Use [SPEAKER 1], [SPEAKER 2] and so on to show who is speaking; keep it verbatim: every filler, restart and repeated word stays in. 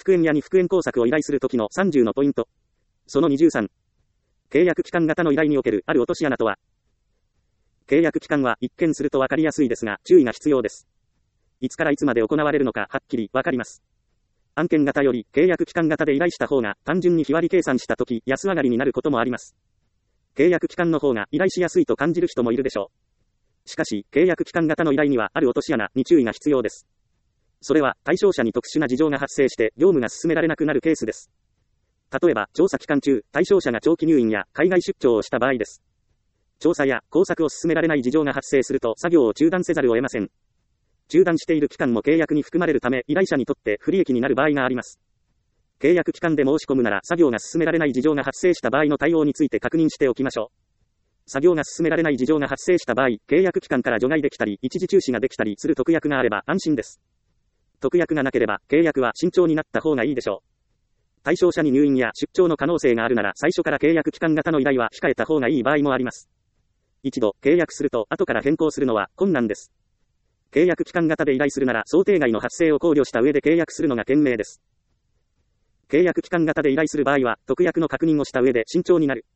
[SPEAKER 1] 復縁屋に復縁工作を依頼するときのさんじゅうのポイント。そのにじゅうさん。契約期間型の依頼におけるある落とし穴とは。契約期間は一見するとわかりやすいですが、注意が必要です。いつからいつまで行われるのかはっきりわかります。案件型より契約期間型で依頼した方が単純に日割り計算したとき安上がりになることもあります。契約期間の方が依頼しやすいと感じる人もいるでしょう。しかし、契約期間型の依頼にはある落とし穴に注意が必要です。それは対象者に特殊な事情が発生して業務が進められなくなるケースです。例えば、調査期間中、対象者が長期入院や海外出張をした場合です。調査や工作を進められない事情が発生すると作業を中断せざるを得ません。中断している期間も契約に含まれるため依頼者にとって不利益になる場合があります。契約期間で申し込むなら作業が進められない事情が発生した場合の対応について確認しておきましょう。作業が進められない事情が発生した場合、契約期間から除外できたり一時中止ができたりする特約があれば安心です。特約がなければ契約は慎重になった方がいいでしょう。対象者に入院や出張の可能性があるなら最初から契約期間型の依頼は控えた方がいい場合もあります。一度契約すると後から変更するのは困難です。契約期間型で依頼するなら想定外の発生を考慮した上で契約するのが賢明です。契約期間型で依頼する場合は特約の確認をした上で慎重になる。